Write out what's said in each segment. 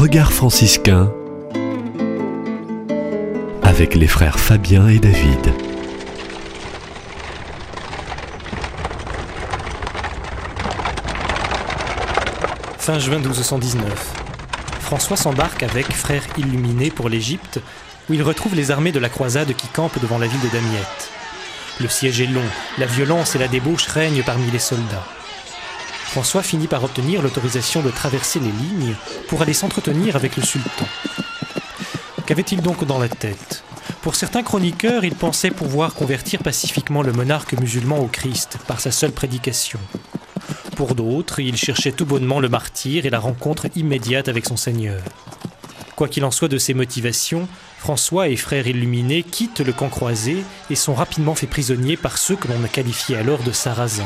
Regard franciscain avec les frères Fabien et David. Fin juin 1219. François s'embarque avec frères illuminés pour l'Égypte, où il retrouve les armées de la croisade qui campent devant la ville de Damiette. Le siège est long, la violence et la débauche règnent parmi les soldats. François finit par obtenir l'autorisation de traverser les lignes pour aller s'entretenir avec le sultan. Qu'avait-il donc dans la tête ? Pour certains chroniqueurs, il pensait pouvoir convertir pacifiquement le monarque musulman au Christ par sa seule prédication. Pour d'autres, il cherchait tout bonnement le martyre et la rencontre immédiate avec son Seigneur. Quoi qu'il en soit de ses motivations, François et frères illuminés quittent le camp croisé et sont rapidement faits prisonniers par ceux que l'on a qualifiés alors de Sarrasins.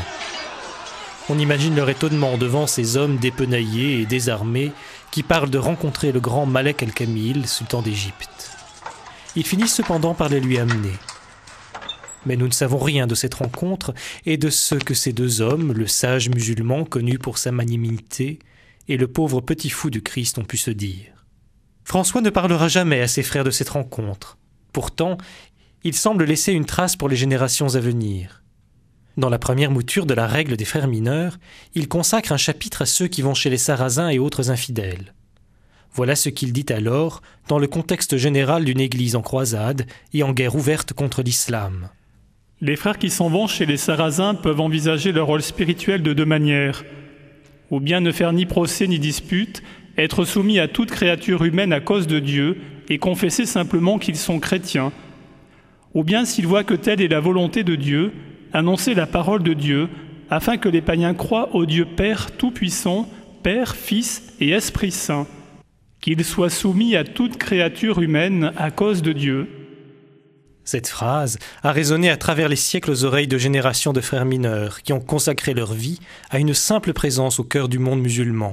On imagine leur étonnement devant ces hommes dépenaillés et désarmés qui parlent de rencontrer le grand Malek el-Kamil, sultan d'Égypte. Ils finissent cependant par les lui amener. Mais nous ne savons rien de cette rencontre et de ce que ces deux hommes, le sage musulman connu pour sa magnanimité et le pauvre petit fou du Christ, ont pu se dire. François ne parlera jamais à ses frères de cette rencontre. Pourtant, il semble laisser une trace pour les générations à venir. Dans la première mouture de la règle des frères mineurs, il consacre un chapitre à ceux qui vont chez les Sarrasins et autres infidèles. Voilà ce qu'il dit alors dans le contexte général d'une église en croisade et en guerre ouverte contre l'islam. Les frères qui s'en vont chez les Sarrasins peuvent envisager leur rôle spirituel de deux manières. Ou bien ne faire ni procès ni dispute, être soumis à toute créature humaine à cause de Dieu et confesser simplement qu'ils sont chrétiens. Ou bien, s'ils voient que telle est la volonté de Dieu, annoncer la parole de Dieu afin que les païens croient au Dieu Père Tout-Puissant, Père, Fils et Esprit Saint, qu'ils soient soumis à toute créature humaine à cause de Dieu. Cette phrase a résonné à travers les siècles aux oreilles de générations de frères mineurs qui ont consacré leur vie à une simple présence au cœur du monde musulman.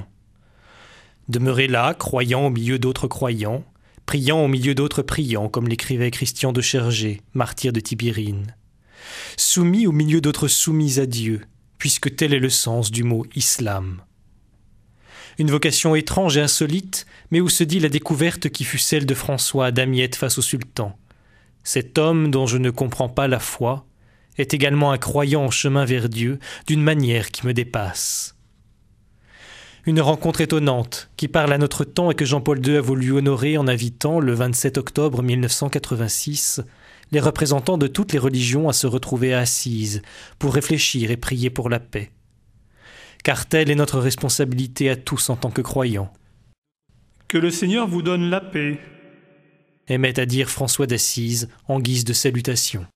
Demeurer là, croyant au milieu d'autres croyants, priant au milieu d'autres priants, comme l'écrivait Christian de Chergé, martyr de Tibérine. Soumis au milieu d'autres soumis à Dieu, puisque tel est le sens du mot islam. Une vocation étrange et insolite, mais où se dit la découverte qui fut celle de François à Damiette face au sultan. Cet homme dont je ne comprends pas la foi est également un croyant en chemin vers Dieu d'une manière qui me dépasse. Une rencontre étonnante qui parle à notre temps et que Jean-Paul II a voulu honorer en invitant, le 27 octobre 1986, les représentants de toutes les religions à se retrouver à Assise pour réfléchir et prier pour la paix. Car telle est notre responsabilité à tous en tant que croyants. Que le Seigneur vous donne la paix. Aimait à dire François d'Assise en guise de salutation.